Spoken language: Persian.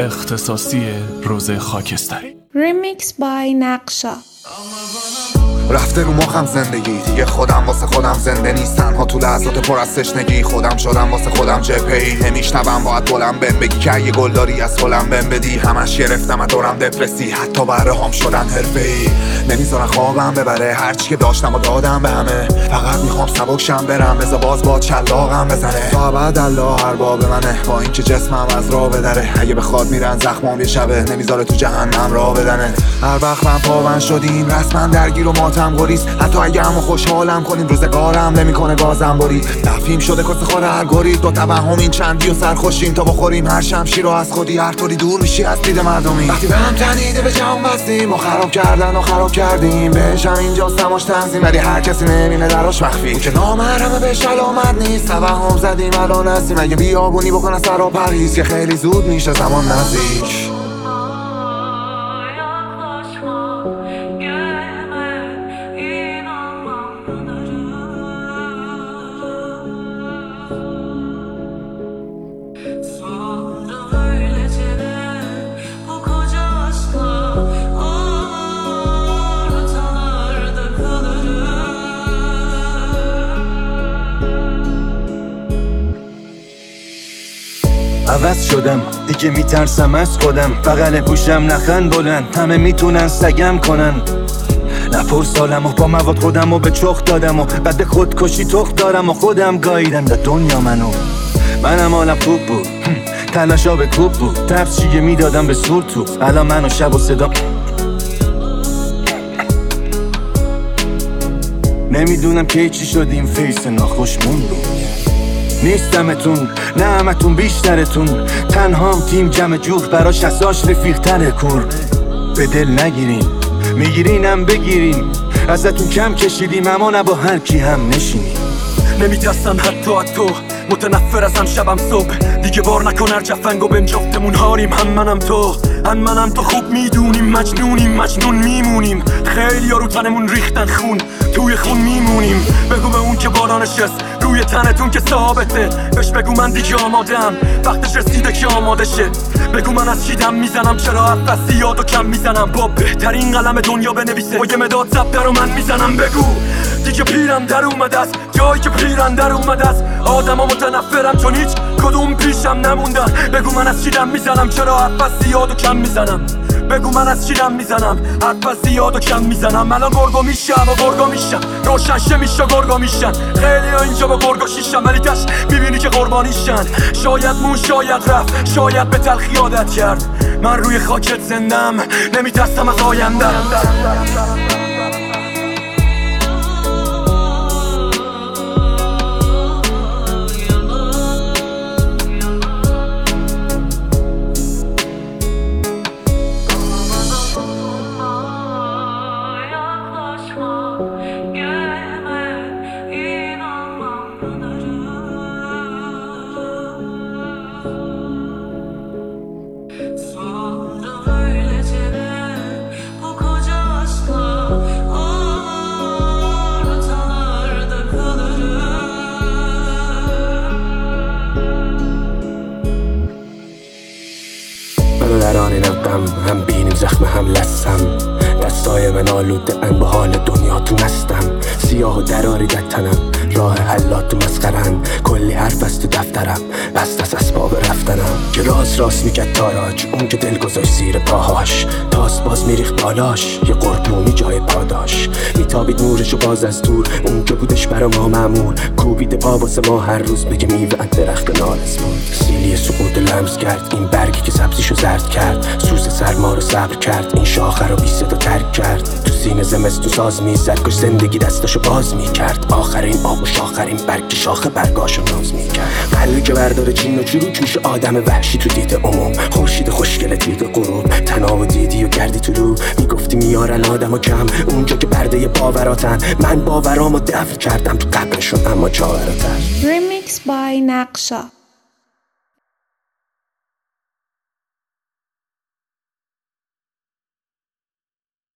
اختصاصی روز خاکستری. Remix by نقشا. رفته رو مخم زندگی دیگه، خودم واسه خودم زنده نیست، تنها تو لحظات پر از تشنگی خودم شدم واسه خودم جبهه‌ای. نمیشنوم باید بلند بهم بگی که یه گلداری از گلم بهم بدی، همش گرفتم از دورم دپرسی، حتی بهره‌هام شدن حرفه‌ای. نمیذارن خوابم ببره، هرچی که داشتم و دادم به همه، فقط میخوام سبکشم برم، بذار باز با چلاقم بزنه تا ابد. الله ارباب منه، با اینکه جسمم از راه بدره، اگه بخواد میرن زخمام یه شبه، نمیذاره تو جهنم راه بدنه. هر وقت من پابند شدیم رسما درگیر و ماتم گریز، حتی اگه همو خوشحالم کنیم روزگارم نمیکنه گازم برید. تفهیم شده کس خود هر گرید، دو توهم این چندی و سرخوشیم تا بخوریم هر شمشیر رو از خودی، هر طوری دور میشی از دید مردمی. وقتی به هم تنیده به جام بستیم و خراب کردن و خراب کردیم، بهش هم اینجا سماش تنظیم، ولی هر کسی نمینه دراش مخفی. که نامحرمه بهش علامت نیست، توهم زدیم الان هستیم، اگه بیابونی بکنه سر و پریز که خیلی زود میشه زمان نزدیک. عوض شدم دیگه میترسم از خودم، بغل گوشم نخن بلند، همه میتونن سگم کنن. نپر سالم و با مواد خودم و به چخ دادم و بعد خودکشی تخت دارم و خودم گاییدم به دنیا منم حالم خوب بود، تلاشا به کوب بود، تفسیه میدادم به سور تو، الان منو شب و صدا نمیدونم که چی شدیم، فیس ناخوشمون بود. نیستمتون نه همتون بیشترتون، تنهام تیم جمع جور براش اساش رفیق تره کور. به دل نگیرین میگیرینم بگیرین، ازتون کم کشیدیم اما نه با هر کی هم نشینیم. نمیترسم حتی از تو، متنفر ازم شبم صبح، دیگه بار نکن هر جفنگو بهم جفتمون هاریم. هم منم تو خوب میدونیم، مجنون میمونیم، خیلی ها رو تنمون ریختن خون، توی خون میمونیم. بگو به اون که باران نشست روی تنتون که ثابته، بهش بگو من دیگه آمادم، وقتش رسیده که آماده شه. بگو من از چی دم میزنم، چرا عفصی یادو کم میزنم، با بهترین قلم دنیا بنویسه با یه مداد ضبط رو من میزنم. بگو دیگه پیرم در اومده است، جایی که پیرم در اومده است، آدم ها متنفرم چون هیچ کدوم پیشم نموندن. بگو من از چی دم میزنم، چرا عفصی یادو کم میزنم. بگو من از چی دم میزنم، حرف زیاد و کم میزنم. الان گرگو میشم و گرگو میشم، روشن شه میشه گرگو میشن. خیلی ها اینجا با گرگو شیشم، ولی تش میبینی که قربانیشن. شاید مون شاید رفت، شاید به تلخی عادت کرد. من روی خاکت زندم، نمیترسم از آینده. در آن غم هم بینیم زخم هم لستم، دستای من آلوده ان با حال دنیا تو مستم. سیاه و دراری در تنم، راه حلات تو مسخرن، کلی حرف از تو دفترم، بست از اسباب رفتنم. که راست میکرد تاراج، اون که دل گذاشت زیر پاهاش، تاس باز میریخت بالاش، یه قربونی جای پاداش. میتابید نورشو باز از دور، اون که بودش برا ما معمول، کوبیده پا واسه ما هر روز، بگه میوه درخت نارسمون. سیلی سقوط لمس کرد، این برگی که سبزیشو زرد کرد، سوز سرما رو صبر کرد، این شاخه رو بی صدا ترک کرد. تو سینه زمستون ساز میزد، کاش زندگی دستاشو باز میکرد. آخرین آب و شاخرین برگ شاخه برگاشو ناز میکرد. قلبی که برداره چین و چرو جوش آدم وحشی تو دید عموم، خورشید خوشگل تیغ غروب، تناب و دیدی و گردی تو رو. میگفتی میارن آدمو کم، اونجا که پرده باوراتن، من باورامو دفن کردم تو قبرشون اما جاوراتر. Remix by نقشا.